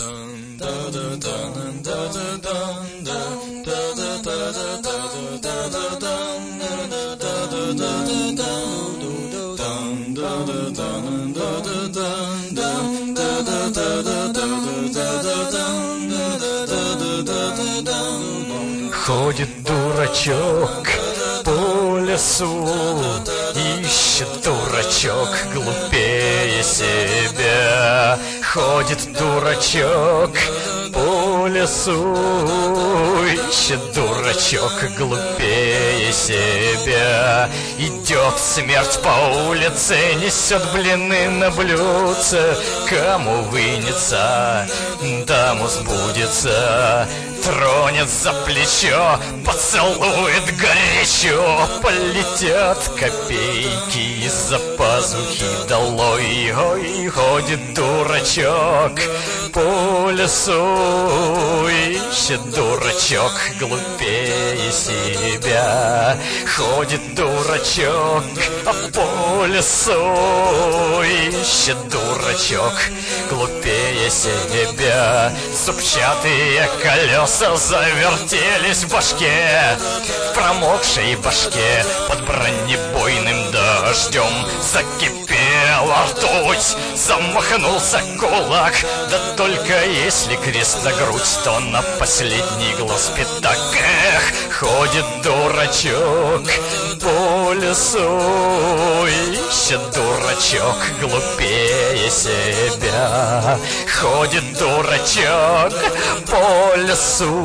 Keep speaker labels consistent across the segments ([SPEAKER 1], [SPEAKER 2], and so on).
[SPEAKER 1] Ходит дурачок по лесу, ищет дурачок глупее себя. Ходит дурачок по лесу, ищет дурачок глупее себя. Идет смерть по улице, несет блины на блюдце. Кому вынется, тому сбудется. Тронет за плечо, поцелует горячо. Полетят копейки из-за пазухи долой. Ой, ходит дурачок по лесу, ищет дурачок глупее себя. Ходит дурачок по лесу, ищет дурачок глупее себя. Зубчатые колеса завертелись в башке, в промокшей башке под бронебойным дождем. Закипела ртуть, замахнулся кулак. Да только если крест на грудь, то на последний глаз пятак. Эх, ходит дурачок по лесу, ищет дурачок глупее себя. Ходит дурачок по лесу,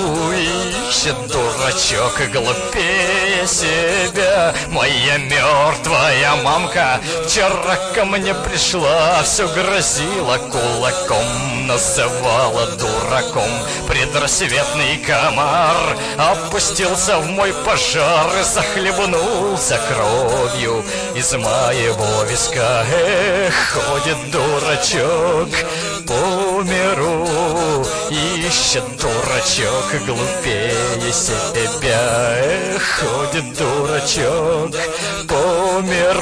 [SPEAKER 1] ищет дурачок глупее себя. Моя мертвая мамка вчера ко мне пришла, все грозила кулаком, называла дураком. Предрассветный комар опустился в мой пожар и захлебнулся кровью из моего виска. Эх, ходит дурачок по миру, ищет дурачок глупее себя. Эх, ходит дурачок по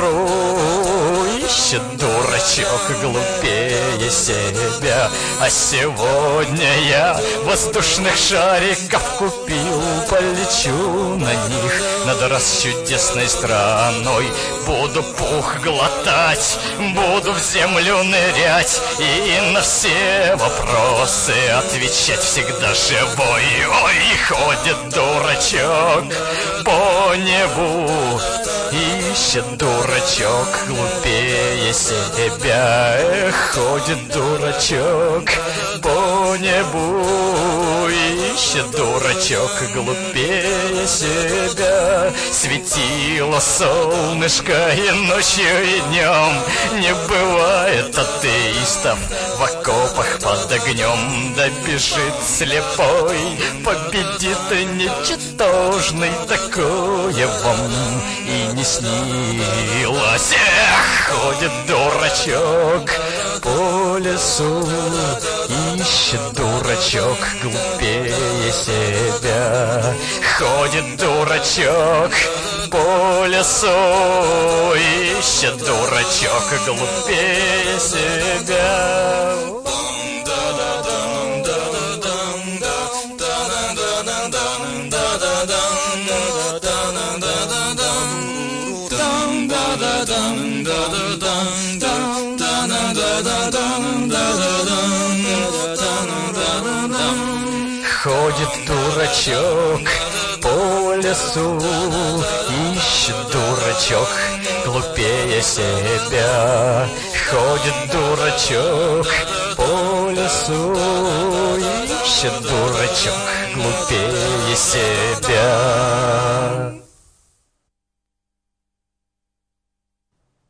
[SPEAKER 1] миру, ищет дурачок глупее себя. А сегодня я воздушных шариков купил, полечу на них над расчудесной страной. Буду пух глотать, буду в землю нырять и на все вопросы отвечать всегда живой. Ой, ходит дурачок по небу, ищет дурачок глупее себя. Эх, ходит дурачок по небу, ищет дурачок глупее себя. Светило солнышко и ночью, и днем, не бывает атеистов в окопах под огнем. Да бежит слепой, победит ничтожный, такое вам и не снилось. Эх, ходит дурачок по лесу, ищет дурачок глупее себя. Ходит дурачок по лесу, ищет дурачок глупее себя. Ходит дурачок по лесу, ищет дурачок глупее себя. Ходит дурачок по лесу, ищет дурачок глупее себя.